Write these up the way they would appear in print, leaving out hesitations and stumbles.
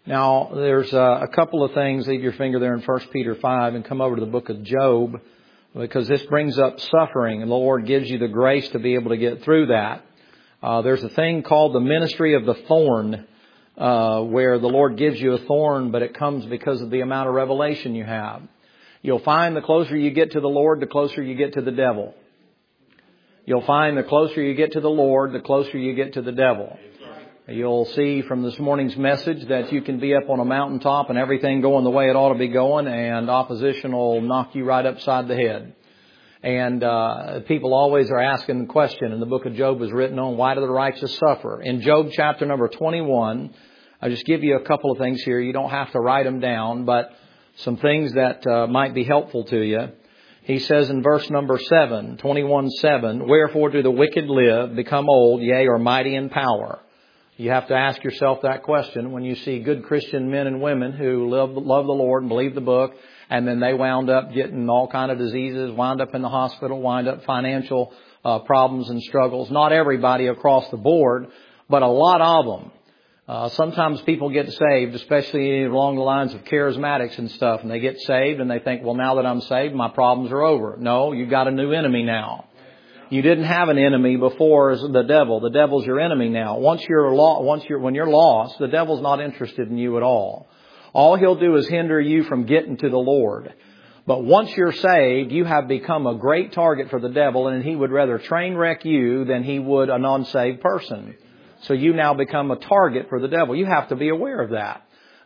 Now, there's a couple of things. Leave your finger there in 1 Peter 5 and come over to the book of Job, because this brings up suffering, and the Lord gives you the grace to be able to get through that. There's a thing called the ministry of the thorn, where the Lord gives you a thorn, but it comes because of the amount of revelation you have. You'll find the closer you get to the Lord, the closer you get to the devil. You'll find the closer you get to the Lord, the closer you get to the devil. You'll see from this morning's message that you can be up on a mountaintop and everything going the way it ought to be going, and opposition will knock you right upside the head. And people always are asking the question, and the book of Job is written on, why do the righteous suffer? In Job chapter number 21, I'll just give you a couple of things here. You don't have to write them down, but some things that might be helpful to you. He says in verse number 7, 21:7, wherefore do the wicked live, become old, yea, are mighty in power? You have to ask yourself that question when you see good Christian men and women who love the Lord and believe the book, and then they wound up getting all kind of diseases, wind up in the hospital, wind up financial problems and struggles. Not everybody across the board, but a lot of them. Sometimes people get saved, especially along the lines of charismatics and stuff, and they get saved and they think, well, now that I'm saved, my problems are over. No, you've got a new enemy now. You didn't have an enemy before as the devil. The devil's your enemy now. When you're lost, the devil's not interested in you at all. All he'll do is hinder you from getting to the Lord. But once you're saved, you have become a great target for the devil, and he would rather train wreck you than he would a non-saved person. So you now become a target for the devil. You have to be aware of that.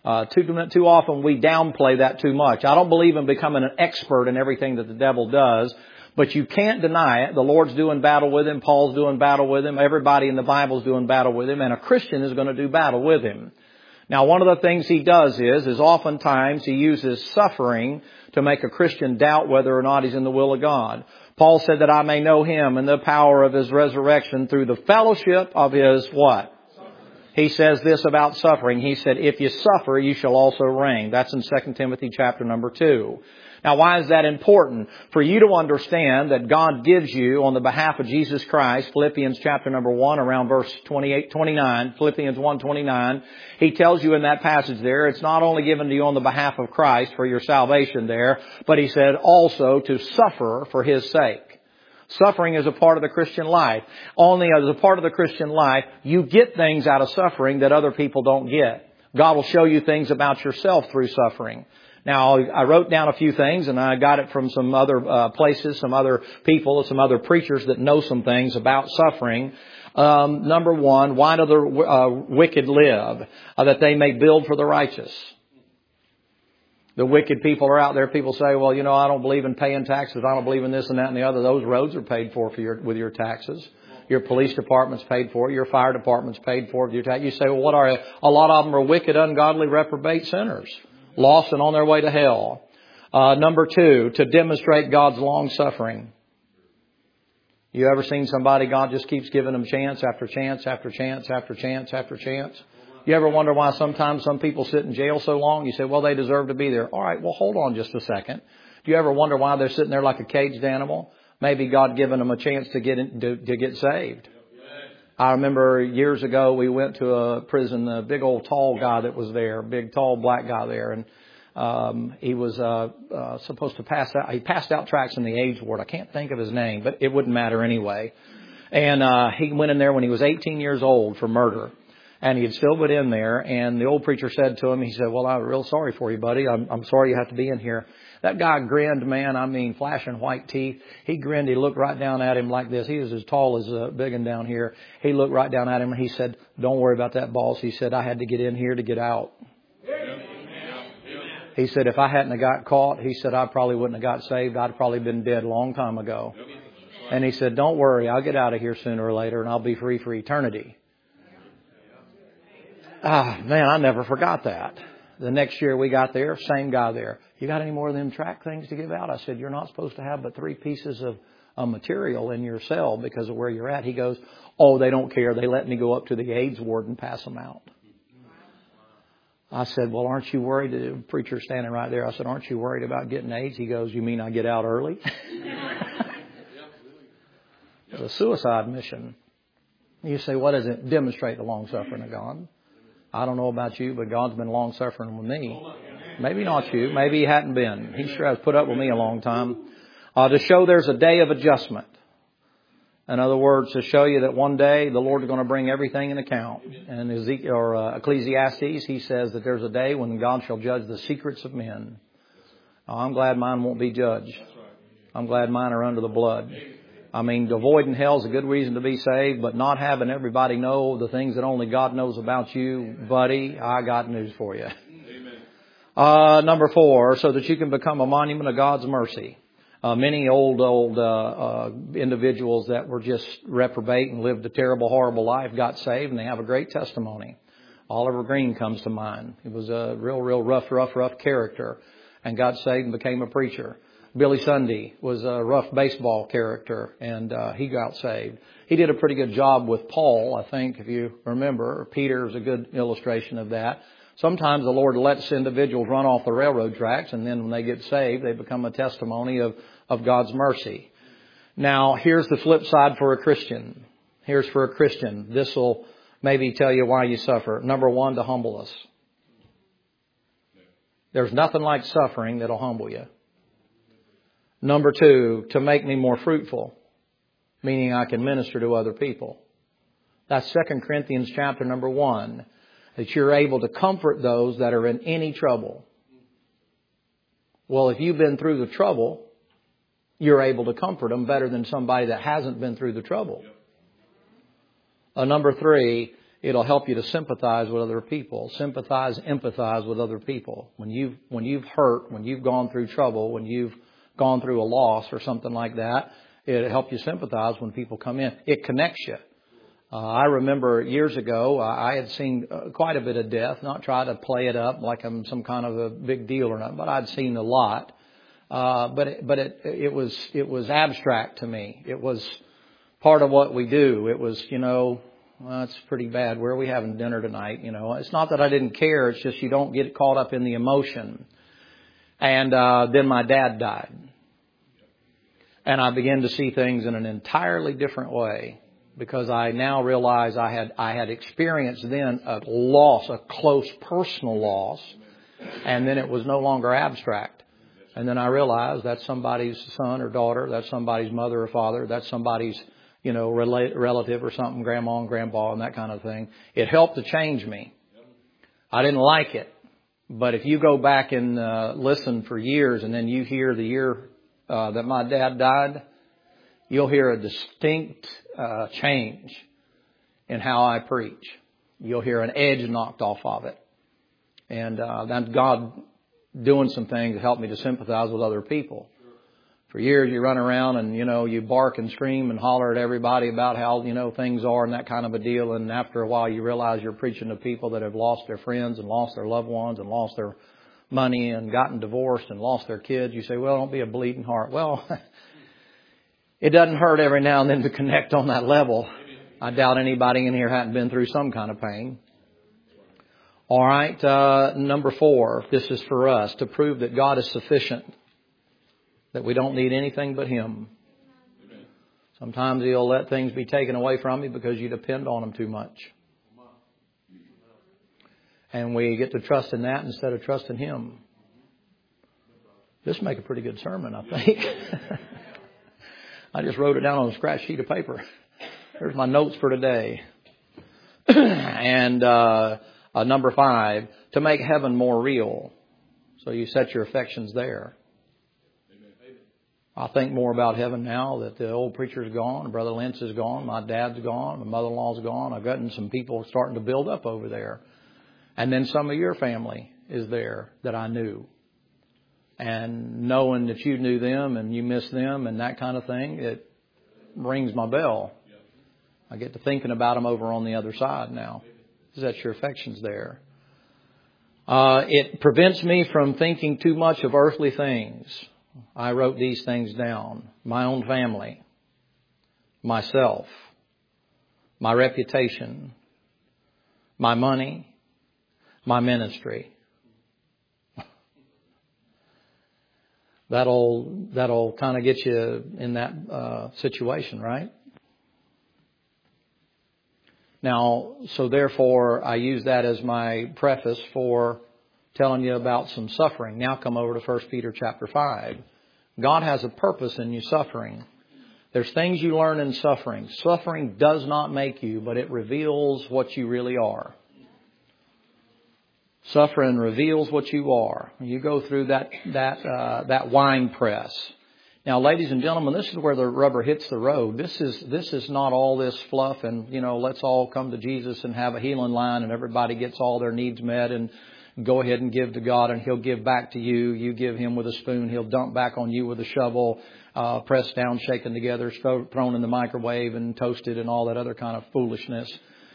Too often we downplay that too much. I don't believe in becoming an expert in everything that the devil does. But you can't deny it. The Lord's doing battle with him. Paul's doing battle with him. Everybody in the Bible's doing battle with him. And a Christian is going to do battle with him. Now, one of the things he does is oftentimes he uses suffering to make a Christian doubt whether or not he's in the will of God. Paul said that I may know him and the power of his resurrection through the fellowship of his what? He says this about suffering. He said, if you suffer, you shall also reign. That's in 2 Timothy chapter number 2. Now, why is that important? For you to understand that God gives you on the behalf of Jesus Christ, Philippians chapter number 1, around verse 29, Philippians 1:29, he tells you in that passage there, it's not only given to you on the behalf of Christ for your salvation there, but he said also to suffer for his sake. Suffering is a part of the Christian life. Only as a part of the Christian life, you get things out of suffering that other people don't get. God will show you things about yourself through suffering. Now, I wrote down a few things, and I got it from some other places, some other people, some other preachers that know some things about suffering. Number one, why do the wicked live? That they may build for the righteous. The wicked people are out there. People say, well, you know, I don't believe in paying taxes. I don't believe in this and that and the other. Those roads are paid for with your taxes. Your police department's paid for. Your fire department's paid for with your taxes. You say, well, what are a lot of them are wicked, ungodly, reprobate sinners. Lost and on their way to hell. Number two, to demonstrate God's long suffering. You ever seen somebody God just keeps giving them chance after chance after chance after chance after chance? You ever wonder why sometimes some people sit in jail so long? You say, well, they deserve to be there. All right, well, hold on just a second. Do you ever wonder why they're sitting there like a caged animal? Maybe God giving them a chance to get saved. I remember years ago we went to a prison, a big old tall guy that was there, big tall black guy there, and he was supposed to pass out. He passed out tracts in the AIDS ward. I can't think of his name, but it wouldn't matter anyway. And he went in there when he was 18 years old for murder, and he had still been in there. And the old preacher said to him, he said, "Well, I'm real sorry for you, buddy. I'm sorry you have to be in here." That guy grinned, man. I mean, flashing white teeth. He grinned. He looked right down at him like this. He was as tall as Big and down here. He looked right down at him and he said, "Don't worry about that, boss." He said, "I had to get in here to get out." He said, "If I hadn't have got caught," he said, "I probably wouldn't have got saved. I'd probably been dead a long time ago." And he said, "Don't worry. I'll get out of here sooner or later and I'll be free for eternity." Man, I never forgot that. The next year we got there, same guy there. "You got any more of them tract things to give out?" I said, "You're not supposed to have but 3 pieces of material in your cell because of where you're at." He goes, "Oh, they don't care. They let me go up to the AIDS ward and pass them out." I said, "Well, aren't you worried?" The preacher standing right there. I said, "Aren't you worried about getting AIDS?" He goes, "You mean I get out early?" It's a suicide mission. You say, what does it demonstrate? The long suffering of God. I don't know about you, but God's been long suffering with me. Maybe not you. Maybe He hadn't been. He sure has put up with me a long time. To show there's a day of adjustment. In other words, to show you that one day the Lord is going to bring everything in account. And Ecclesiastes, he says that there's a day when God shall judge the secrets of men. I'm glad mine won't be judged. I'm glad mine are under the blood. I mean, avoiding hell is a good reason to be saved, but not having everybody know the things that only God knows about you, buddy, I got news for you. Number 4, so that you can become a monument of God's mercy. Many old individuals that were just reprobate and lived a terrible, horrible life got saved, and they have a great testimony. Oliver Green comes to mind. He was a real rough character and got saved and became a preacher. Billy Sunday was a rough baseball character, and he got saved. He did a pretty good job with Paul, I think, if you remember. Peter is a good illustration of that. Sometimes the Lord lets individuals run off the railroad tracks, and then when they get saved, they become a testimony of God's mercy. Now, here's the flip side for a Christian. Here's for a Christian. This will maybe tell you why you suffer. Number 1, to humble us. There's nothing like suffering that'll humble you. Number 2, to make me more fruitful, meaning I can minister to other people. That's 2 Corinthians chapter number 1, that you're able to comfort those that are in any trouble. Well, if you've been through the trouble, you're able to comfort them better than somebody that hasn't been through the trouble. Number 3, it'll help you to sympathize with other people. Sympathize, empathize with other people. When you've hurt, when you've gone through trouble, when you've gone through a loss or something like that, it'll help you sympathize when people come in. It connects you. I remember years ago, I had seen quite a bit of death, not try to play it up like I'm some kind of a big deal or nothing, but I'd seen a lot. But it was abstract to me. It was part of what we do. It was, well, it's pretty bad. Where are we having dinner tonight? It's not that I didn't care. It's just you don't get caught up in the emotion. And then my dad died. And I began to see things in an entirely different way, because I now realize I had experienced then a loss, a close personal loss, and then it was no longer abstract. And then I realized that's somebody's son or daughter, that's somebody's mother or father, that's somebody's, relative or something, grandma and grandpa and that kind of thing. It helped to change me. I didn't like it. But if you go back and listen for years, and then you hear the year that my dad died, you'll hear a distinct change in how I preach. You'll hear an edge knocked off of it. And that's God doing some things to help me to sympathize with other people. For years you run around and, you bark and scream and holler at everybody about how, things are and that kind of a deal. And after a while you realize you're preaching to people that have lost their friends and lost their loved ones and lost their money and gotten divorced and lost their kids. You say, well, don't be a bleeding heart. Well, it doesn't hurt every now and then to connect on that level. I doubt anybody in here hadn't been through some kind of pain. All right. Number 4, this is for us to prove that God is sufficient, that we don't need anything but Him. Sometimes He'll let things be taken away from you because you depend on Him too much. And we get to trust in that instead of trusting Him. This will make a pretty good sermon, I think. I just wrote it down on a scratch sheet of paper. There's my notes for today. And number 5, to make heaven more real. So you set your affections there. I think more about heaven now that the old preacher's gone, Brother Lentz is gone, my dad's gone, my mother-in-law's gone. I've gotten some people starting to build up over there. And then some of your family is there that I knew. And knowing that you knew them and you miss them and that kind of thing, it rings my bell. I get to thinking about them over on the other side now. Set your affections there. It prevents me from thinking too much of earthly things. I wrote these things down. My own family, myself, my reputation, my money, my ministry. That'll kind of get you in that situation, right? Now, so therefore, I use that as my preface for telling you about some suffering. Now come over to 1 Peter chapter 5. God has a purpose in you suffering. There's things you learn in suffering. Suffering does not make you, but it reveals what you really are. Suffering reveals what you are. You go through that wine press. Now, ladies and gentlemen, this is where the rubber hits the road. This is not all this fluff and, let's all come to Jesus and have a healing line and everybody gets all their needs met and go ahead and give to God and He'll give back to you. You give Him with a spoon. He'll dump back on you with a shovel, pressed down, shaken together, thrown in the microwave and toasted and all that other kind of foolishness.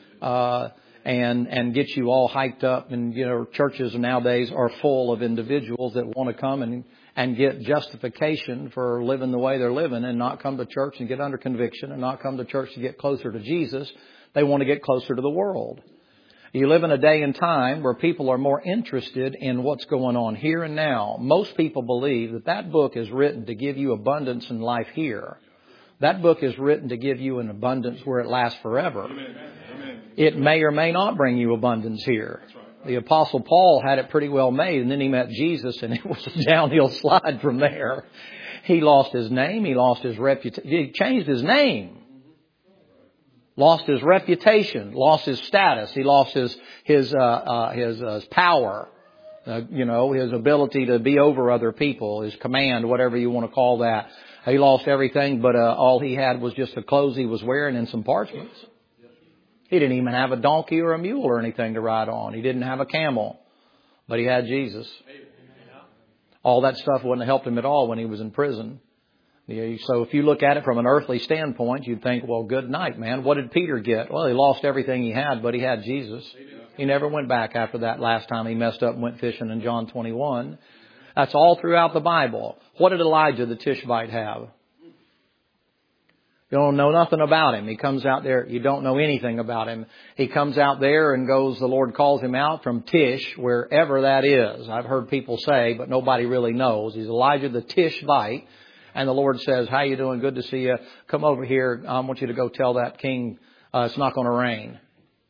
And get you all hyped up. And, churches nowadays are full of individuals that want to come and get justification for living the way they're living and not come to church and get under conviction and not come to church to get closer to Jesus. They want to get closer to the world. You live in a day and time where people are more interested in what's going on here and now. Most people believe that book is written to give you abundance in life here. That book is written to give you an abundance where it lasts forever. Amen. It may or may not bring you abundance here. The Apostle Paul had it pretty well made, and then he met Jesus, and it was a downhill slide from there. He lost his name. He lost his reputation. He changed his name. Lost his reputation. Lost his status. He lost his power. His ability to be over other people. His command, whatever you want to call that. He lost everything, but all he had was just the clothes he was wearing and some parchments. He didn't even have a donkey or a mule or anything to ride on. He didn't have a camel, but he had Jesus. All that stuff wouldn't have helped him at all when he was in prison. So if you look at it from an earthly standpoint, you'd think, well, good night, man. What did Peter get? Well, he lost everything he had, but he had Jesus. He never went back after that last time he messed up and went fishing in John 21. That's all throughout the Bible. What did Elijah the Tishbite have? You don't know nothing about him. He comes out there. You don't know anything about him. He comes out there and goes, the Lord calls him out from Tish, wherever that is. I've heard people say, but nobody really knows. He's Elijah the Tishbite. And the Lord says, how you doing? Good to see you. Come over here. I want you to go tell that king it's not going to rain.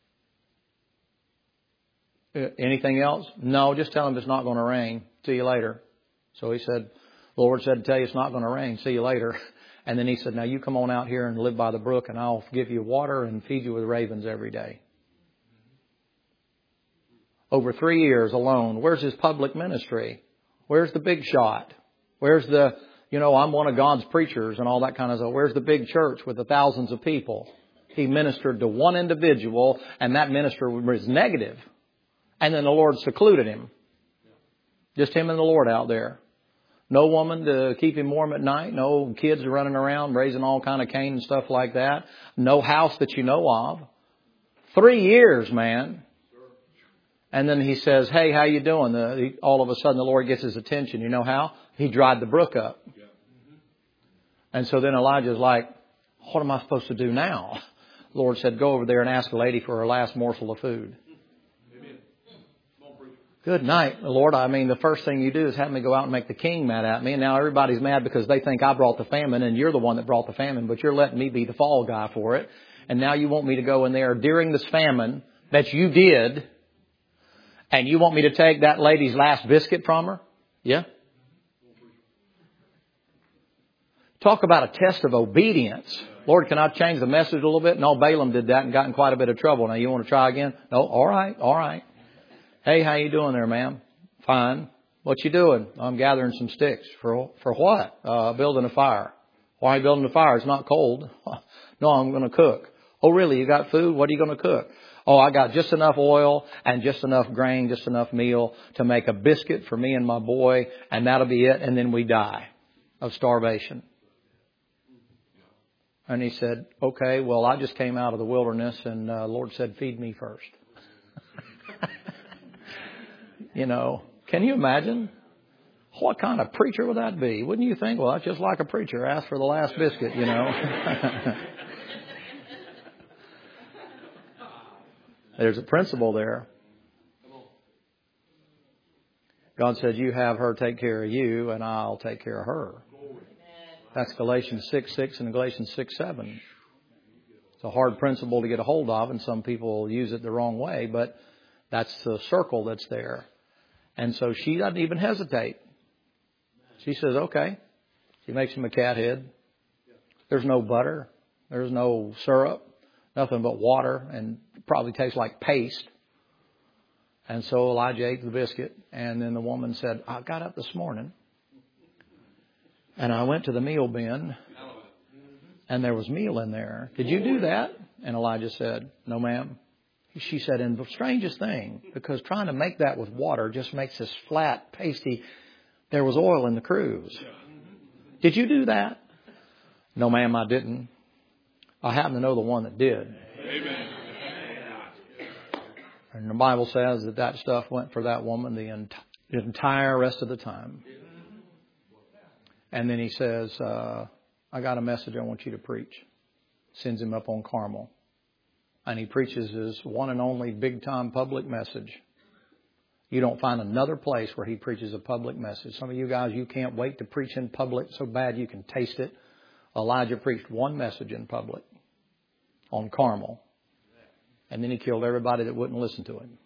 Anything else? No, just tell him it's not going to rain. See you later. So he said, the Lord said to tell you it's not going to rain. See you later. And then he said, now you come on out here and live by the brook and I'll give you water and feed you with ravens every day. Over 3 years alone. Where's his public ministry? Where's the big shot? Where's the, I'm one of God's preachers and all that kind of stuff. Where's the big church with the thousands of people? He ministered to one individual and that minister was negative. And then the Lord secluded him. Just him and the Lord out there. No woman to keep him warm at night. No kids running around raising all kind of cane and stuff like that. No house that you know of. 3 years, man. And then he says, hey, how you doing? All of a sudden the Lord gets his attention. You know how? He dried the brook up. And so then Elijah's like, what am I supposed to do now? The Lord said, go over there and ask a lady for her last morsel of food. Good night, Lord. The first thing you do is have me go out and make the king mad at me. And now everybody's mad because they think I brought the famine and you're the one that brought the famine, but you're letting me be the fall guy for it. And now you want me to go in there during this famine that you did. And you want me to take that lady's last biscuit from her? Yeah. Talk about a test of obedience. Lord, can I change the message a little bit? No, Balaam did that and got in quite a bit of trouble. Now you want to try again? No. All right. Hey, how you doing there, ma'am? Fine. What you doing? I'm gathering some sticks. For what? Building a fire. Why are you building a fire? It's not cold. No, I'm going to cook. Oh, really? You got food? What are you going to cook? Oh, I got just enough oil and just enough grain, just enough meal to make a biscuit for me and my boy, and that'll be it. And then we die of starvation. And he said, okay, well, I just came out of the wilderness and the Lord said, feed me first. Can you imagine? What kind of preacher would that be? Wouldn't you think, well, that's just like a preacher. Ask for the last biscuit, There's a principle there. God said, you have her take care of you and I'll take care of her. That's Galatians 6:6 and Galatians 6:7. It's a hard principle to get a hold of, and some people use it the wrong way, but that's the circle that's there. And so she doesn't even hesitate. She says, okay. She makes him a cat head. There's no butter. There's no syrup. Nothing but water, and probably tastes like paste. And so Elijah ate the biscuit, and then the woman said, I got up this morning, and I went to the meal bin, and there was meal in there. Did you do that? And Elijah said, no, ma'am. She said, and the strangest thing, because trying to make that with water just makes this flat, pasty, there was oil in the cruse. Did you do that? No, ma'am, I didn't. I happen to know the one that did. Amen. And the Bible says that stuff went for that woman the entire rest of the time. And then he says, I got a message I want you to preach. Sends him up on Carmel. And he preaches his one and only big-time public message. You don't find another place where he preaches a public message. Some of you guys, you can't wait to preach in public so bad you can taste it. Elijah preached one message in public on Carmel. And then he killed everybody that wouldn't listen to him.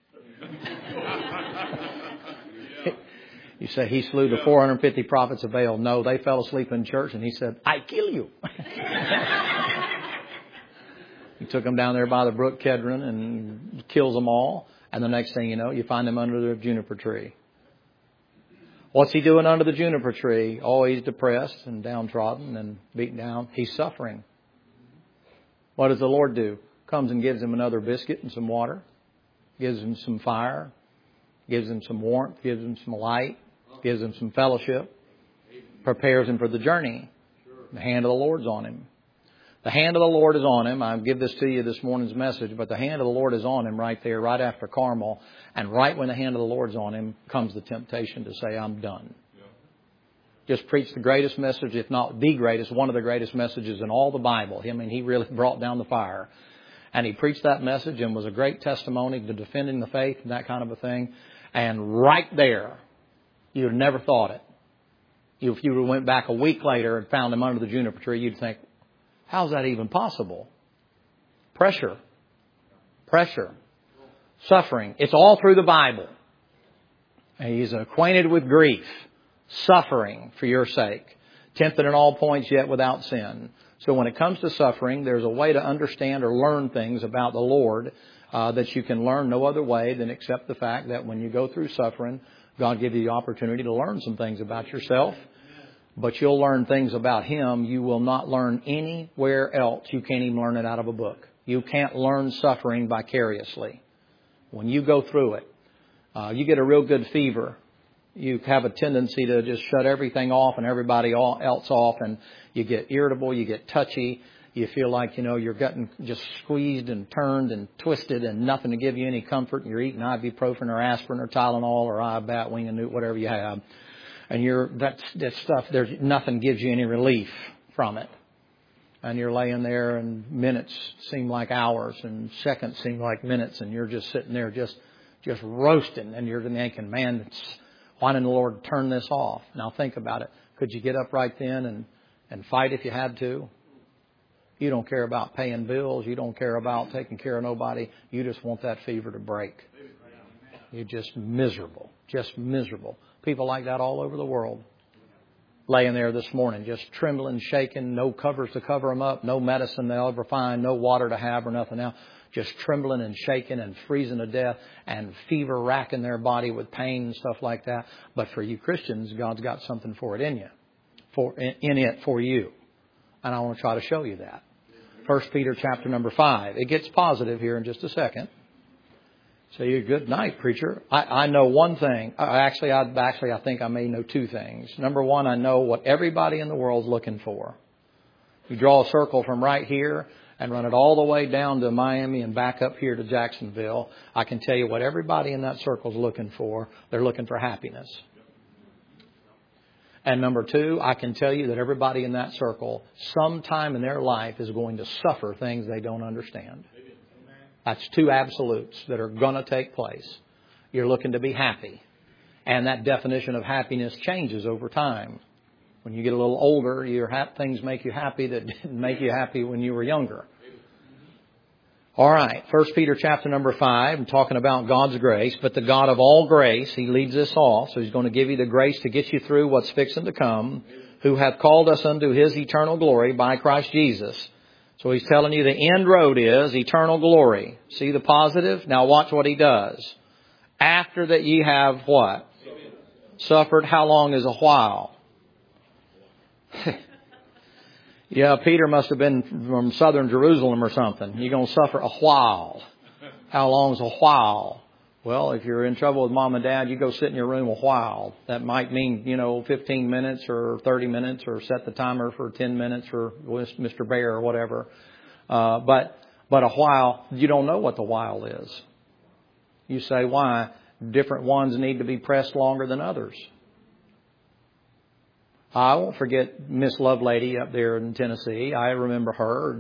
You say he slew the 450 prophets of Baal. No, they fell asleep in church and he said, I kill you. He took them down there by the brook Kedron and kills them all. And the next thing you know, you find him under the juniper tree. What's he doing under the juniper tree? Oh, he's depressed and downtrodden and beaten down. He's suffering. What does the Lord do? Comes and gives him another biscuit and some water. Gives him some fire. Gives him some warmth. Gives him some light. Gives him some fellowship. Prepares him for the journey. The hand of the Lord's on him. The hand of the Lord is on him. I'll give this to you this morning's message, but the hand of the Lord is on him right there, right after Carmel. And right when the hand of the Lord's on him comes the temptation to say, I'm done. Yeah. Just preach the greatest message, if not the greatest, one of the greatest messages in all the Bible. I mean, he really brought down the fire. And he preached that message and was a great testimony to defending the faith and that kind of a thing. And right there, you'd never thought it. If you went back a week later and found him under the juniper tree, you'd think, how's that even possible? Pressure. Suffering. It's all through the Bible. And he's acquainted with grief. Suffering for your sake. Tempted in all points yet without sin. So when it comes to suffering, there's a way to understand or learn things about the Lord that you can learn no other way than accept the fact that when you go through suffering, God gives you the opportunity to learn some things about yourself. But you'll learn things about Him you will not learn anywhere else. You can't even learn it out of a book. You can't learn suffering vicariously. When you go through it, you get a real good fever. You have a tendency to just shut everything off and everybody else off, and you get irritable, you get touchy. You feel like, you're getting just squeezed and turned and twisted and nothing to give you any comfort. You're eating ibuprofen or aspirin or Tylenol or Batwing and whatever you have. And that stuff, there's nothing gives you any relief from it. And you're laying there and minutes seem like hours and seconds seem like minutes. And you're just sitting there just roasting. And you're thinking, man, why didn't the Lord turn this off? Now think about it. Could you get up right then and fight if you had to? You don't care about paying bills. You don't care about taking care of nobody. You just want that fever to break. You're just miserable. People like that all over the world. Laying there this morning, just trembling, shaking, no covers to cover them up, no medicine they'll ever find, no water to have or nothing else. Just trembling and shaking and freezing to death and fever racking their body with pain and stuff like that. But for you Christians, God's got something for it in you, in it for you. And I want to try to show you that. 1 Peter chapter number 5. It gets positive here in just a second. So you're good night, preacher. I know one thing. I think I may know two things. Number one, I know what everybody in the world is looking for. You draw a circle from right here and run it all the way down to Miami and back up here to Jacksonville. I can tell you what everybody in that circle is looking for. They're looking for happiness. And number two, I can tell you that everybody in that circle, sometime in their life, is going to suffer things they don't understand. That's two absolutes that are going to take place. You're looking to be happy. And that definition of happiness changes over time. When you get a little older, things make you happy that didn't make you happy when you were younger. All right, 1 Peter chapter number 5, I'm talking about God's grace. But the God of all grace, He leads us off. So He's going to give you the grace to get you through what's fixing to come, who hath called us unto His eternal glory by Christ Jesus. So He's telling you the end road is eternal glory. See the positive? Now watch what He does. After that ye have what? Suffered. How long is a while? Yeah, Peter must have been from southern Jerusalem or something. You're going to suffer a while. How long is a while? Well, if you're in trouble with mom and dad, you go sit in your room a while. That might mean, 15 minutes or 30 minutes, or set the timer for 10 minutes for Mr. Bear or whatever. But a while, you don't know what the while is. You say, why? Different ones need to be pressed longer than others. I won't forget Miss Lovelady up there in Tennessee. I remember her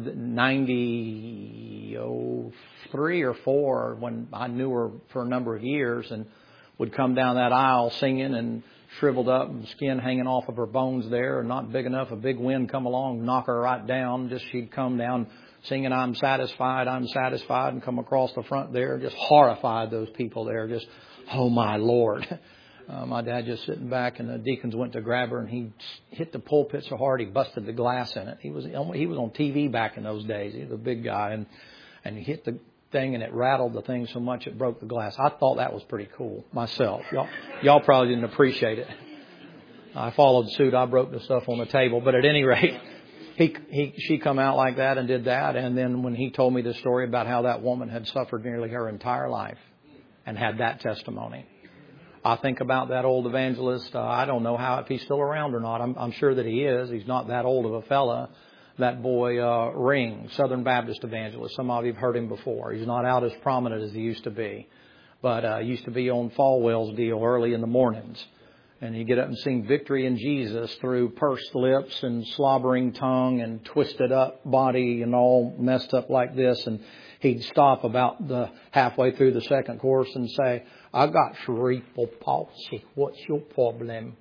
93 or 4 when I knew her for a number of years, and would come down that aisle singing and shriveled up and skin hanging off of her bones there, and not big enough. A big wind come along, knock her right down. Just she'd come down singing, I'm satisfied, and come across the front there, just horrified those people there. Just, oh my Lord. My dad just sitting back, and the deacons went to grab her, and he hit the pulpit so hard he busted the glass in it. He was on TV back in those days. He was a big guy, and he hit the thing, and it rattled the thing so much it broke the glass. I thought that was pretty cool myself. Y'all probably didn't appreciate it. I followed suit. I broke the stuff on the table, but at any rate, she come out like that and did that. And then when he told me the story about how that woman had suffered nearly her entire life and had that testimony, I think about that old evangelist. I don't know if he's still around or not. I'm sure that he is. He's not that old of a fella. That boy, Ring, Southern Baptist evangelist. Some of you have heard him before. He's not out as prominent as he used to be. But used to be on Falwell's deal early in the mornings. And he'd get up and sing Victory in Jesus through pursed lips and slobbering tongue and twisted up body and all messed up like this. And he'd stop about the halfway through the second course and say, I got cerebral palsy. What's your problem?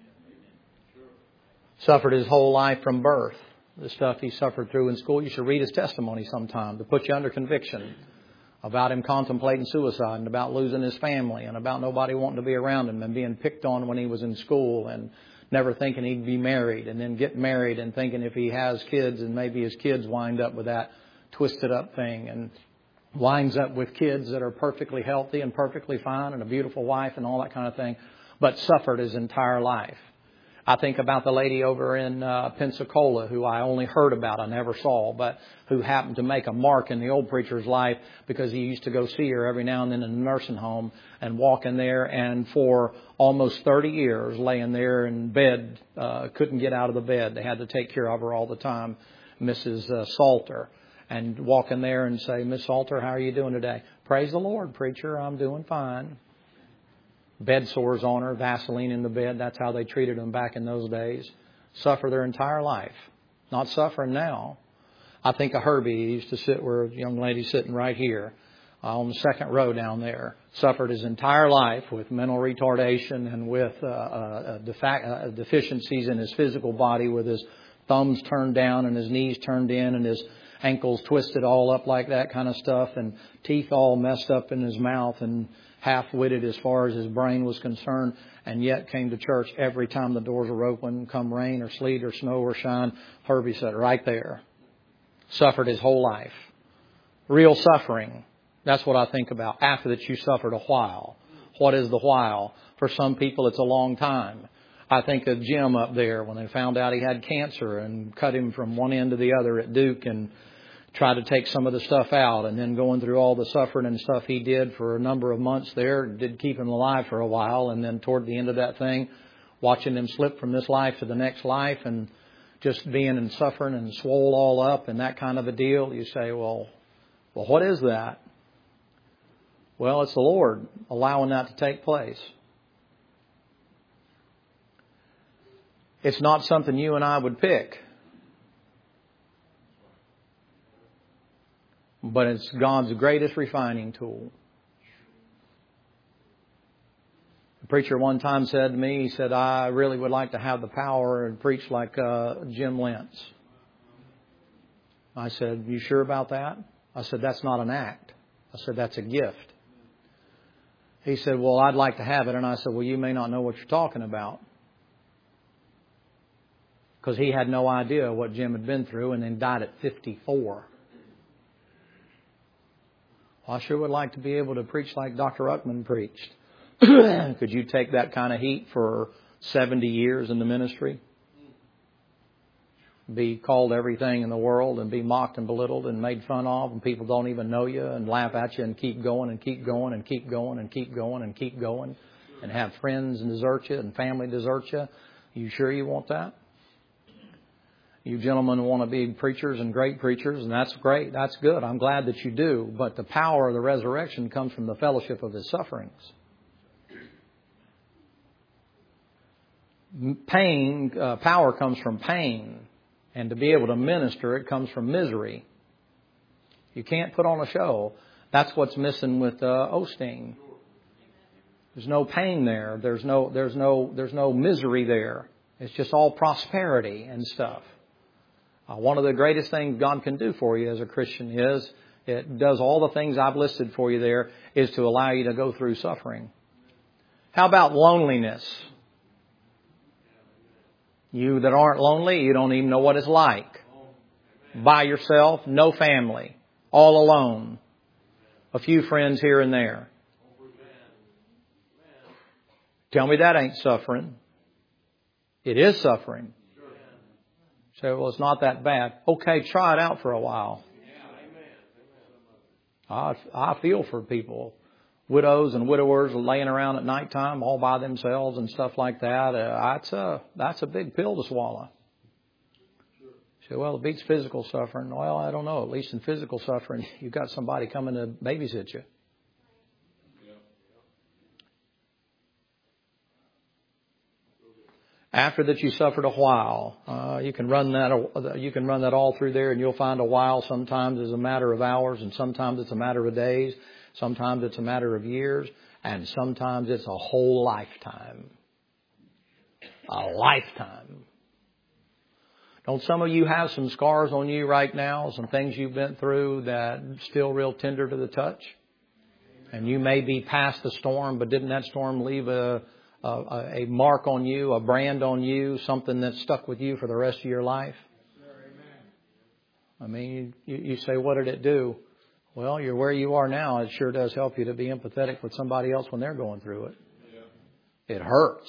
Suffered his whole life from birth. The stuff he suffered through in school. You should read his testimony sometime to put you under conviction about him contemplating suicide and about losing his family and about nobody wanting to be around him and being picked on when he was in school and never thinking he'd be married, and then get married and thinking if he has kids and maybe his kids wind up with that twisted up thing, and winds up with kids that are perfectly healthy and perfectly fine and a beautiful wife and all that kind of thing, but suffered his entire life. I think about the lady over in Pensacola who I only heard about, I never saw, but who happened to make a mark in the old preacher's life because he used to go see her every now and then in a nursing home and walk in there, and for almost 30 years laying there in bed, couldn't get out of the bed. They had to take care of her all the time, Mrs. Salter. And walk in there and say, Miss Salter, how are you doing today? Praise the Lord, preacher, I'm doing fine. Bed sores on her, Vaseline in the bed. That's how they treated them back in those days. Suffer their entire life. Not suffering now. I think of Herbie. He used to sit where a young lady sitting right here on the second row down there. Suffered his entire life with mental retardation and with deficiencies in his physical body, with his thumbs turned down and his knees turned in and his ankles twisted all up like that kind of stuff, and teeth all messed up in his mouth and half-witted as far as his brain was concerned, and yet came to church every time the doors were open, come rain or sleet or snow or shine. Herbie sat right there. Suffered his whole life. Real suffering. That's what I think about. After that you suffered a while. What is the while? For some people it's a long time. I think of Jim up there when they found out he had cancer and cut him from one end to the other at Duke and tried to take some of the stuff out, and then going through all the suffering and stuff he did for a number of months there did keep him alive for a while. And then toward the end of that thing, watching him slip from this life to the next life and just being and suffering and swole all up and that kind of a deal. You say, well, what is that? Well, it's the Lord allowing that to take place. It's not something you and I would pick. But it's God's greatest refining tool. The preacher one time said to me, he said, I really would like to have the power and preach like Jim Lentz. I said, you sure about that? I said, that's not an act. I said, that's a gift. He said, well, I'd like to have it. And I said, well, you may not know what you're talking about. Because he had no idea what Jim had been through and then died at 54. Well, I sure would like to be able to preach like Dr. Ruckman preached. Could you take that kind of heat for 70 years in the ministry? Be called everything in the world and be mocked and belittled and made fun of, and people don't even know you and laugh at you and keep going and keep going and keep going and keep going and keep going and have friends and desert you and family desert you. You sure you want that? You gentlemen want to be preachers and great preachers, and that's great. That's good. I'm glad that you do. But the power of the resurrection comes from the fellowship of His sufferings. Power comes from pain. And to be able to minister, it comes from misery. You can't put on a show. That's what's missing with Osteen. There's no pain there. There's no misery there. It's just all prosperity and stuff. One of the greatest things God can do for you as a Christian is, it does all the things I've listed for you there, is to allow you to go through suffering. How about loneliness? You that aren't lonely, you don't even know what it's like. By yourself, no family, all alone. A few friends here and there. Tell me that ain't suffering. It is suffering. Say, well, it's not that bad. Okay, try it out for a while. I feel for people. Widows and widowers laying around at nighttime all by themselves and stuff like that. That's a big pill to swallow. Say, well, it beats physical suffering. Well, I don't know. At least in physical suffering, you've got somebody coming to babysit you. After that you suffered a while, you can run that all through there, and you'll find a while sometimes is a matter of hours, and sometimes it's a matter of days. Sometimes it's a matter of years, and sometimes it's a whole lifetime. A lifetime. Don't some of you have some scars on you right now, some things you've been through that still real tender to the touch? And you may be past the storm, but didn't that storm leave a mark on you, a brand on you, something that stuck with you for the rest of your life? I mean, you say, what did it do? Well, you're where you are now. It sure does help you to be empathetic with somebody else when they're going through it. It hurts.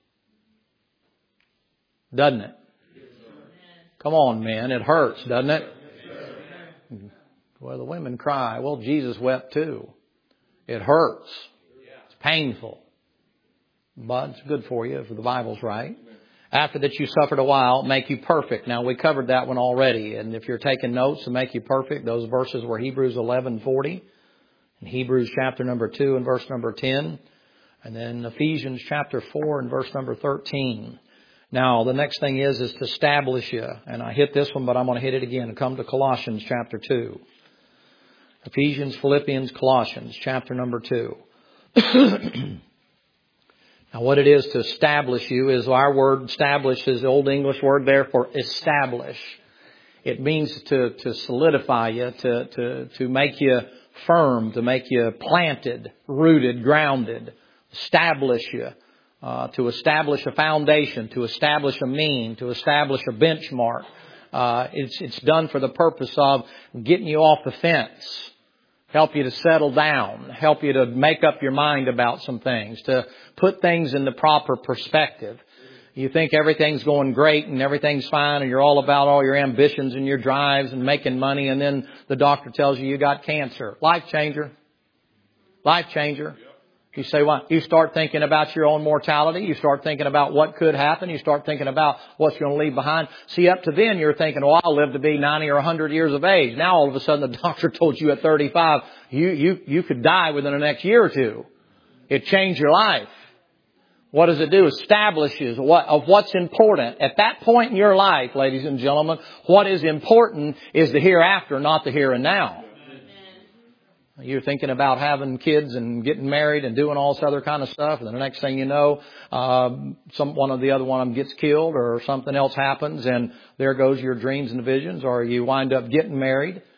Doesn't it? Come on, man. It hurts, doesn't it? Well, the women cry. Well, Jesus wept too. It hurts. It's painful. But it's good for you if the Bible's right. After that you suffered a while, make you perfect. Now, we covered that one already. And if you're taking notes to make you perfect, those verses were Hebrews 11:40, and Hebrews chapter number 2 and verse number 10, and then Ephesians chapter 4 and verse number 13. Now, the next thing is to establish you. And I hit this one, but I'm going to hit it again and come to Colossians chapter 2. Ephesians, Philippians, Colossians chapter number 2. Now, what it is to establish you is our word establish is the Old English word there for establish. It means to solidify you, to make you firm, to make you planted, rooted, grounded, establish you, to establish a foundation, to establish a mean, to establish a benchmark. It's done for the purpose of getting you off the fence, help you to settle down, help you to make up your mind about some things, to put things in the proper perspective. You think everything's going great and everything's fine and you're all about all your ambitions and your drives and making money, and then the doctor tells you got cancer. Life changer. Life changer. You say, what? You start thinking about your own mortality. You start thinking about what could happen. You start thinking about what you're going to leave behind. See, up to then you're thinking, well, I'll live to be 90 or 100 years of age. Now all of a sudden the doctor told you at 35, you could die within the next year or two. It changed your life. What does it do? Establishes what's important. At that point in your life, ladies and gentlemen, what is important is the hereafter, not the here and now. You're thinking about having kids and getting married and doing all this other kind of stuff. And the next thing you know, one of them gets killed or something else happens, and there goes your dreams and visions. Or you wind up getting married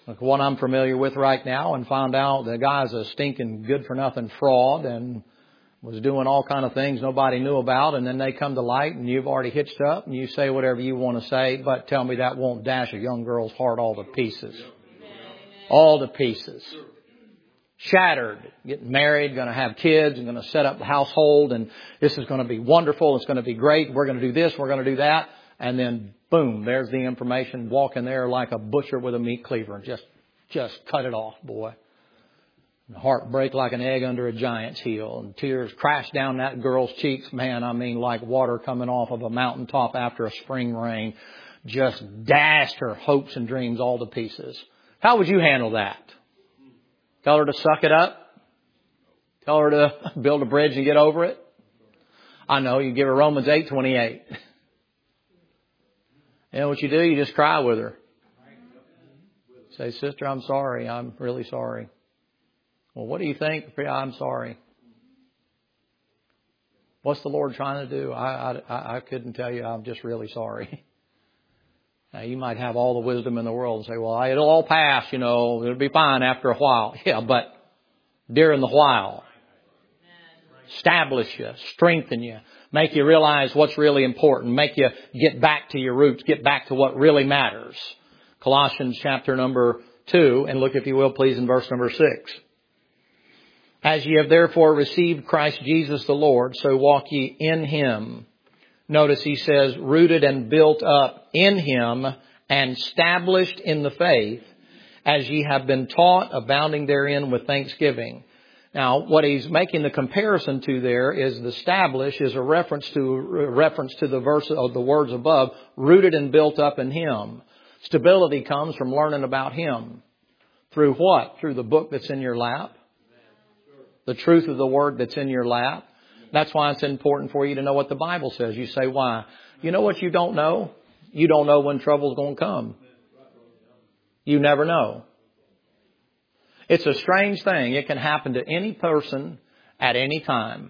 like one I'm familiar with right now, and found out the guy's a stinking good-for-nothing fraud and was doing all kind of things nobody knew about, and then they come to light and you've already hitched up and you say whatever you want to say, but tell me that won't dash a young girl's heart all to pieces. All to pieces. Shattered. Getting married, going to have kids, and going to set up the household, and this is going to be wonderful, it's going to be great, we're going to do this, we're going to do that, and then boom, there's the information, walking there like a butcher with a meat cleaver and just cut it off, boy. And the heart break like an egg under a giant's heel, and tears crash down that girl's cheeks, man, I mean like water coming off of a mountaintop after a spring rain. Just dashed her hopes and dreams all to pieces. How would you handle that? Tell her to suck it up? Tell her to build a bridge and get over it? I know, you give her Romans 8:28. You know what you do? You just cry with her. Say, sister, I'm sorry. I'm really sorry. Well, what do you think? I'm sorry. What's the Lord trying to do? I couldn't tell you. I'm just really sorry. Now, you might have all the wisdom in the world and say, well, it'll all pass, it'll be fine after a while. Yeah, but during the while, establish you, strengthen you, make you realize what's really important, make you get back to your roots, get back to what really matters. Colossians chapter number 2, and look if you will please in verse number 6. As ye have therefore received Christ Jesus the Lord, so walk ye in Him. Notice he says, rooted and built up in Him and established in the faith, as ye have been taught, abounding therein with thanksgiving. Now, what he's making the comparison to there is the establish is a reference to the verse of the words above, rooted and built up in Him. Stability comes from learning about Him. Through what? Through the book that's in your lap. The truth of the Word that's in your lap. That's why it's important for you to know what the Bible says. You say, why? You know what you don't know? You don't know when trouble's going to come. You never know. It's a strange thing. It can happen to any person at any time.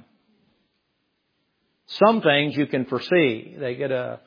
Some things you can foresee. They get a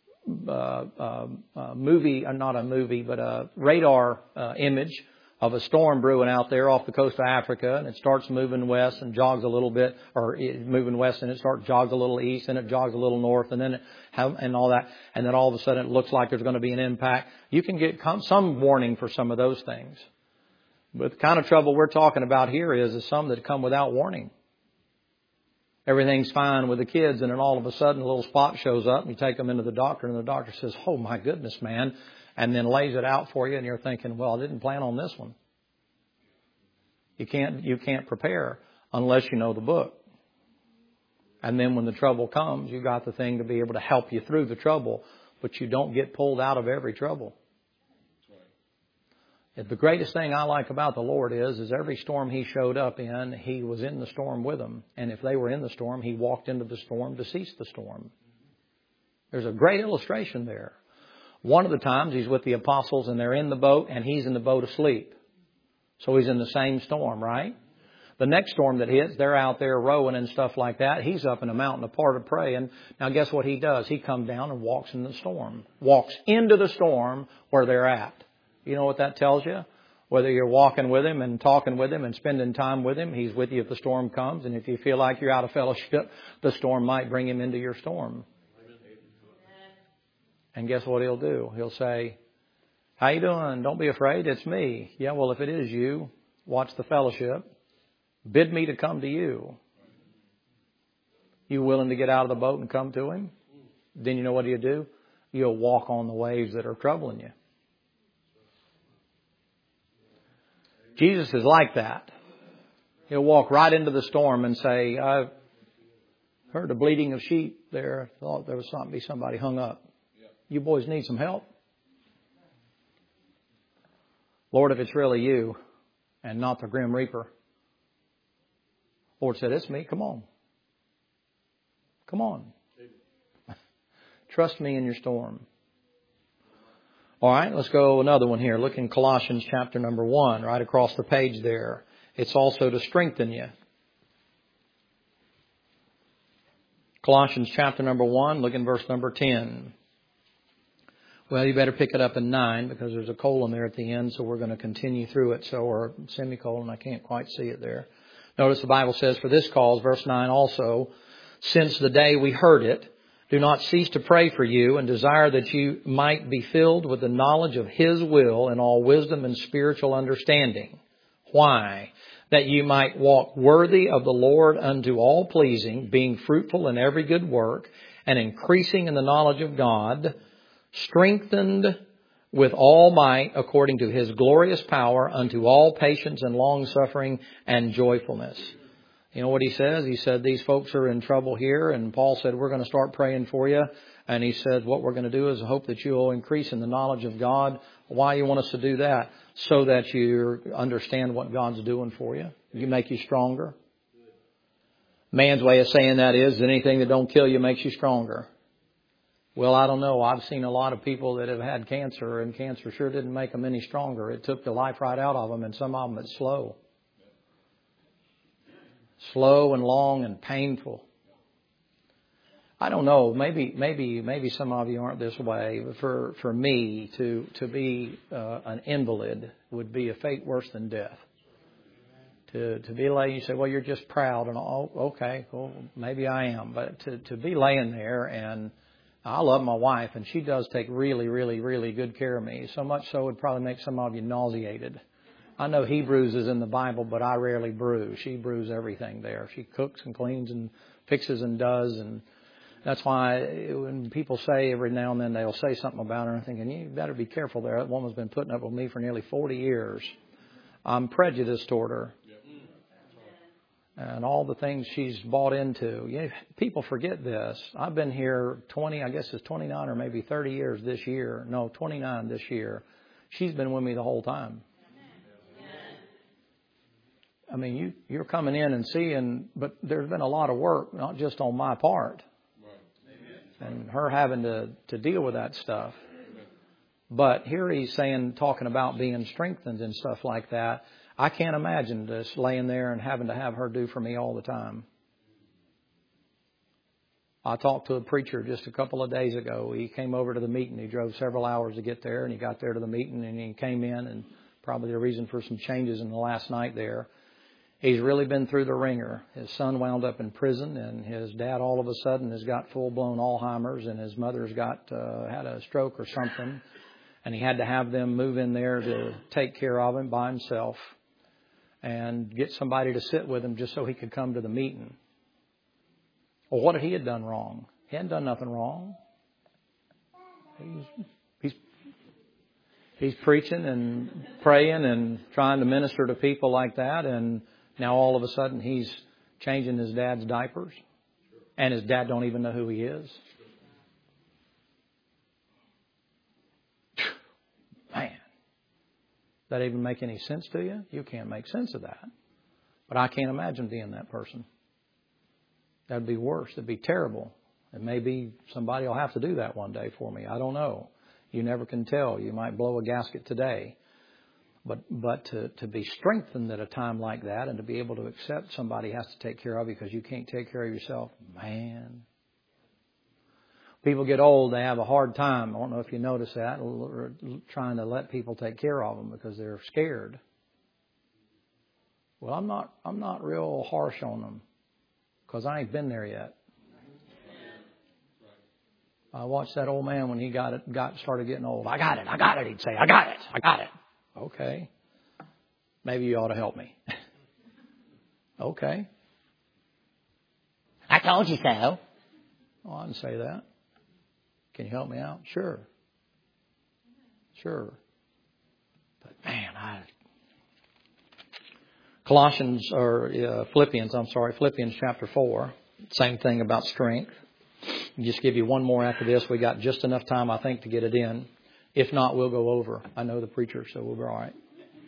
radar image of a storm brewing out there off the coast of Africa, and it starts moving west and jogs a little bit, moving west and it starts jogs a little east and it jogs a little north, and then and all that, and then all of a sudden it looks like there's going to be an impact. You can get some warning for some of those things. But the kind of trouble we're talking about here is some that come without warning. Everything's fine with the kids, and then all of a sudden a little spot shows up, and you take them into the doctor, and the doctor says, oh my goodness, man, and then lays it out for you, and you're thinking, well, I didn't plan on this one. You can't prepare unless you know the book. And then when the trouble comes, you got the thing to be able to help you through the trouble, but you don't get pulled out of every trouble. The greatest thing I like about the Lord is every storm He showed up in, He was in the storm with them. And if they were in the storm, He walked into the storm to cease the storm. There's a great illustration there. One of the times He's with the apostles and they're in the boat and He's in the boat asleep. So He's in the same storm, right? The next storm that hits, they're out there rowing and stuff like that. He's up in a mountain apart of praying. Now guess what He does? He comes down and walks in the storm. Walks into the storm where they're at. You know what that tells you? Whether you're walking with Him and talking with Him and spending time with Him, He's with you if the storm comes. And if you feel like you're out of fellowship, the storm might bring Him into your storm. And guess what He'll do? He'll say, how you doing? Don't be afraid. It's me. Yeah, well, if it is you, watch the fellowship. Bid me to come to you. You willing to get out of the boat and come to Him? Then you know what He'll do? You'll walk on the waves that are troubling you. Jesus is like that. He'll walk right into the storm and say, I've heard the bleating of sheep there. Thought there was somebody hung up. You boys need some help? Lord, if it's really you and not the Grim Reaper. Lord said, it's me. Come on. Come on. Trust me in your storm. All right, let's go another one here. Look in Colossians chapter number 1, right across the page there. It's also to strengthen you. Colossians chapter number 1, look in verse number 10. Well, you better pick it up in 9 because there's a colon there at the end, so we're going to continue through it. So, or semicolon, I can't quite see it there. Notice the Bible says, for this cause, verse 9 also, since the day we heard it, do not cease to pray for you and desire that you might be filled with the knowledge of His will and all wisdom and spiritual understanding. Why? That you might walk worthy of the Lord unto all pleasing, being fruitful in every good work and increasing in the knowledge of God, strengthened with all might according to His glorious power unto all patience and long suffering and joyfulness. You know what he says? He said, these folks are in trouble here. And Paul said, we're going to start praying for you. And he said, what we're going to do is hope that you will increase in the knowledge of God. Why you want us to do that? So that you understand what God's doing for you. You make you stronger. Man's way of saying that is anything that don't kill you makes you stronger. Well, I don't know. I've seen a lot of people that have had cancer, and cancer sure didn't make them any stronger. It took the life right out of them, and some of them it's slow. Slow and long and painful. I don't know. Maybe some of you aren't this way. But for me to be an invalid would be a fate worse than death. To be laying, you say, well, you're just proud, and okay, well, maybe I am. But to be laying there, and I love my wife, and she does take really, really, really good care of me. So much so it would probably make some of you nauseated. I know he bruises in the Bible, but I rarely bruise. She bruises everything there. She cooks and cleans and fixes and does. And that's why when people say every now and then they'll say something about her, I'm thinking, you better be careful there. That woman's been putting up with me for nearly 40 years. I'm prejudiced toward her. And all the things she's bought into. You know, people forget this. I've been here 29 or maybe 30 years this year. No, 29 this year. She's been with me the whole time. I mean, you're coming in and seeing, but there's been a lot of work, not just on my part. And her having to deal with that stuff. But here he's saying, talking about being strengthened and stuff like that. I can't imagine just laying there and having to have her do for me all the time. I talked to a preacher just a couple of days ago. He came over to the meeting. He drove several hours to get there, and he got there to the meeting, and he came in, and probably the reason for some changes in the last night there. He's really been through the ringer. His son wound up in prison, and his dad all of a sudden has got full-blown Alzheimer's, and his mother's got had a stroke or something, and he had to have them move in there to take care of him by himself and get somebody to sit with him just so he could come to the meeting. Well, what had he done wrong? He hadn't done nothing wrong. He's preaching and praying and trying to minister to people like that, and now all of a sudden he's changing his dad's diapers, and his dad don't even know who he is. Man, that even make any sense to you? You can't make sense of that. But I can't imagine being that person. That'd be worse. It'd be terrible. And maybe somebody will have to do that one day for me. I don't know. You never can tell. You might blow a gasket today. But to be strengthened at a time like that and to be able to accept somebody has to take care of you because you can't take care of yourself, man. People get old, they have a hard time. I don't know if you notice that, trying to let people take care of them because they're scared. Well, I'm not real harsh on them because I ain't been there yet. I watched that old man when he started getting old. I got it, he'd say. I got it. Okay. Maybe you ought to help me. Okay. I told you so. Oh, I didn't say that. Can you help me out? Sure. But man, Philippians chapter 4. Same thing about strength. I'll just give you one more after this. We got just enough time, I think, to get it in. If not, we'll go over. I know the preacher, so we'll be all right.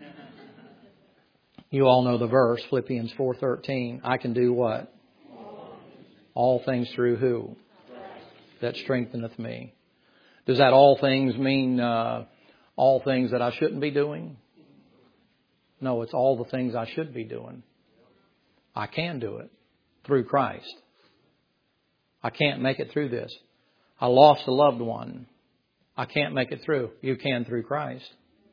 You all know the verse, Philippians 4:13. I can do what? All things through who? That strengtheneth me. Does that all things mean all things that I shouldn't be doing? No, it's all the things I should be doing. I can do it through Christ. I can't make it through this. I lost a loved one. I can't make it through. You can through Christ.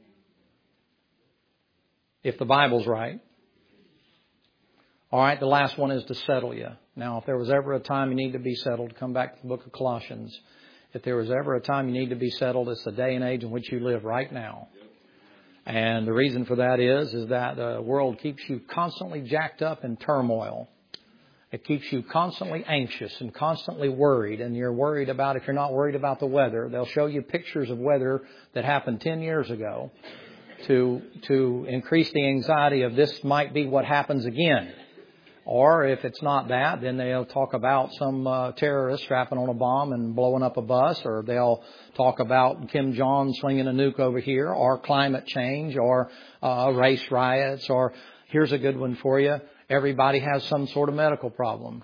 If the Bible's right. All right, the last one is to settle you. Now, if there was ever a time you need to be settled, come back to the book of Colossians. If there was ever a time you need to be settled, it's the day and age in which you live right now. And the reason for that is that the world keeps you constantly jacked up in turmoil. It keeps you constantly anxious and constantly worried. And you're worried about, if you're not worried about the weather, they'll show you pictures of weather that happened 10 years ago to increase the anxiety of this might be what happens again. Or if it's not that, then they'll talk about some terrorist strapping on a bomb and blowing up a bus, or they'll talk about Kim Jong slinging a nuke over here, or climate change, or race riots, or here's a good one for you. Everybody has some sort of medical problem.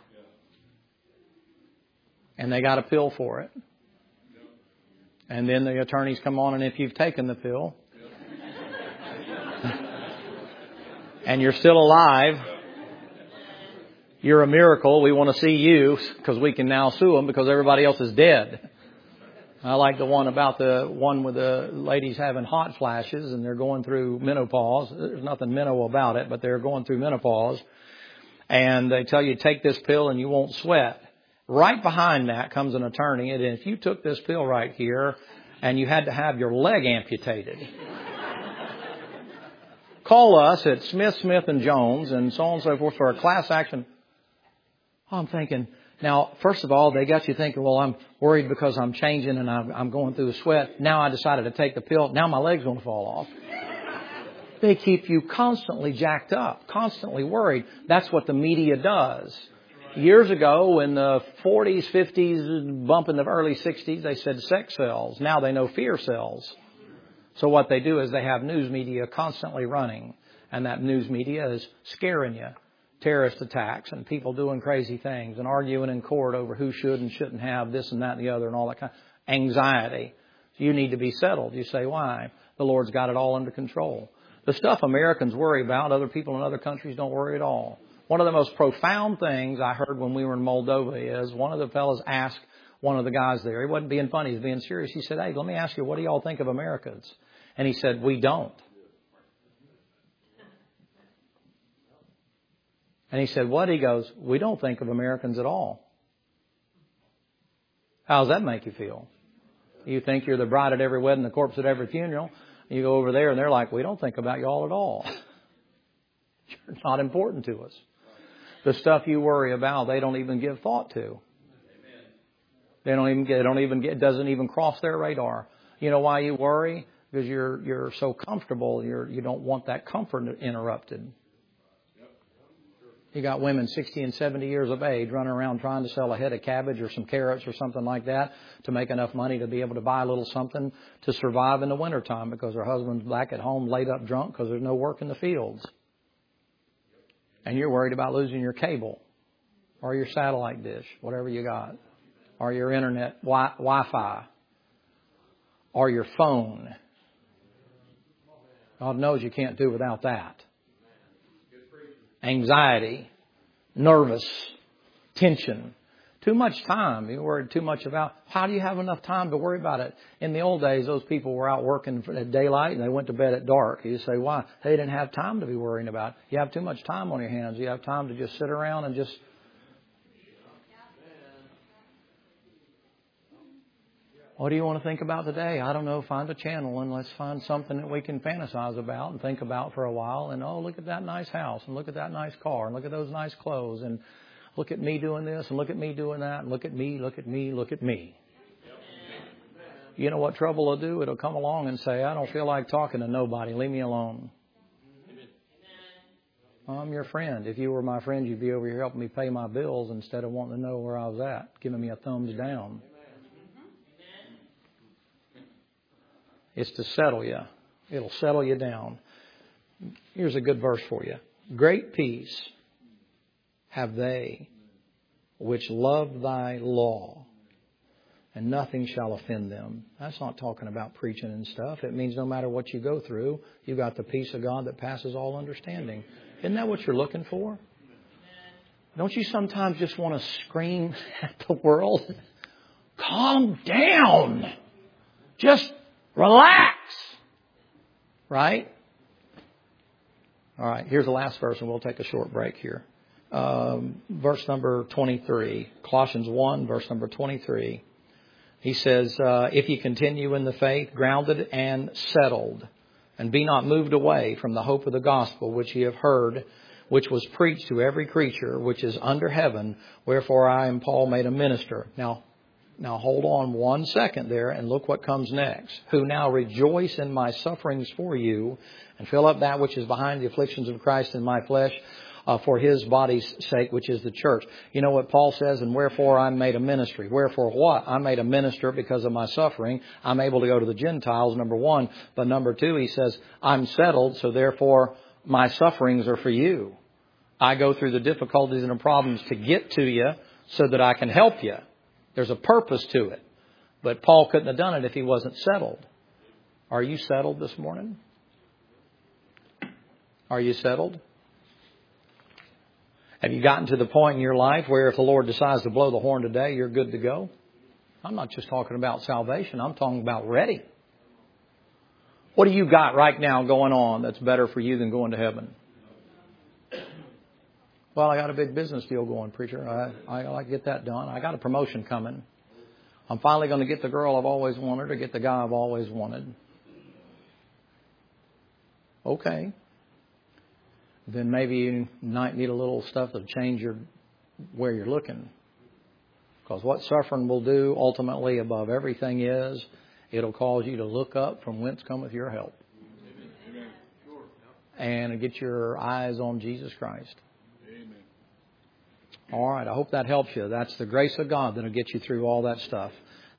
And they got a pill for it. And then the attorneys come on, and if you've taken the pill and you're still alive, you're a miracle. We want to see you because we can now sue them because everybody else is dead. I like the one about the one with the ladies having hot flashes and they're going through menopause. There's nothing mental about it, but they're going through menopause. And they tell you, take this pill and you won't sweat. Right behind that comes an attorney. And if you took this pill right here and you had to have your leg amputated, call us at Smith, Smith & Jones and so on and so forth for a class action. I'm thinking, now, first of all, they got you thinking, well, I'm worried because I'm changing and I'm going through a sweat. Now I decided to take the pill. Now my leg's going to fall off. They keep you constantly jacked up, constantly worried. That's what the media does. Years ago, in the 40s, 50s, bump in the early 60s, they said sex sells. Now they know fear sells. So what they do is they have news media constantly running. And that news media is scaring you. Terrorist attacks and people doing crazy things and arguing in court over who should and shouldn't have this and that and the other and all that kind of anxiety. You need to be settled. You say, why? The Lord's got it all under control. The stuff Americans worry about, other people in other countries don't worry at all. One of the most profound things I heard when we were in Moldova is one of the fellows asked one of the guys there. He wasn't being funny. He was being serious. He said, hey, let me ask you, what do y'all think of Americans? And he said, we don't. And he said, what? He goes, we don't think of Americans at all. How does that make you feel? You think you're the bride at every wedding, the corpse at every funeral. You go over there and they're like, we don't think about you all at all. You're not important to us. The stuff you worry about, they don't even give thought to. It doesn't even cross their radar. You know why you worry? Because you're so comfortable. You don't want that comfort interrupted. You got women 60 and 70 years of age running around trying to sell a head of cabbage or some carrots or something like that to make enough money to be able to buy a little something to survive in the wintertime because their husband's back at home laid up drunk because there's no work in the fields. And you're worried about losing your cable or your satellite dish, whatever you got, or your internet Wi-Fi or your phone. God knows you can't do without that. Anxiety, nervous, tension, too much time. You're worried too much about how do you have enough time to worry about it? In the old days, those people were out working at daylight and they went to bed at dark. You say, why? They didn't have time to be worrying about. You have too much time on your hands. You have time to just sit around and just. What do you want to think about today? I don't know. Find a channel and let's find something that we can fantasize about and think about for a while. And, oh, look at that nice house and look at that nice car and look at those nice clothes and look at me doing this and look at me doing that and look at me, look at me, look at me. You know what trouble will do? It'll come along and say, I don't feel like talking to nobody. Leave me alone. I'm your friend. If you were my friend, you'd be over here helping me pay my bills instead of wanting to know where I was at, giving me a thumbs down. It's to settle you. It'll settle you down. Here's a good verse for you. Great peace have they which love thy law, and nothing shall offend them. That's not talking about preaching and stuff. It means no matter what you go through, you got the peace of God that passes all understanding. Isn't that what you're looking for? Don't you sometimes just want to scream at the world? Calm down! Just relax. Right? All right, here's the last verse, and we'll take a short break here. Verse number 23. Colossians 1, verse number 23. He says, if you continue in the faith, grounded and settled, and be not moved away from the hope of the gospel which ye have heard, which was preached to every creature which is under heaven, wherefore I am Paul made a minister. Now hold on 1 second there and look what comes next. Who now rejoice in my sufferings for you, and fill up that which is behind the afflictions of Christ in my flesh, for His body's sake, which is the church. You know what Paul says? And wherefore I made a ministry. Wherefore what? I made a minister because of my suffering. I'm able to go to the Gentiles, number one. But number two, he says, I'm settled, so therefore my sufferings are for you. I go through the difficulties and the problems to get to you so that I can help you. There's a purpose to it. But Paul couldn't have done it if he wasn't settled. Are you settled this morning? Are you settled? Have you gotten to the point in your life where if the Lord decides to blow the horn today, you're good to go? I'm not just talking about salvation. I'm talking about ready. What do you got right now going on that's better for you than going to heaven? Well, I got a big business deal going, preacher. I like to get that done. I got a promotion coming. I'm finally going to get the girl I've always wanted or get the guy I've always wanted. Okay. Then maybe you might need a little stuff to change where you're looking. Because what suffering will do ultimately above everything is, it'll cause you to look up from whence cometh your help. Amen. And get your eyes on Jesus Christ. Amen. All right, I hope that helps you. That's the grace of God that'll get you through all that stuff.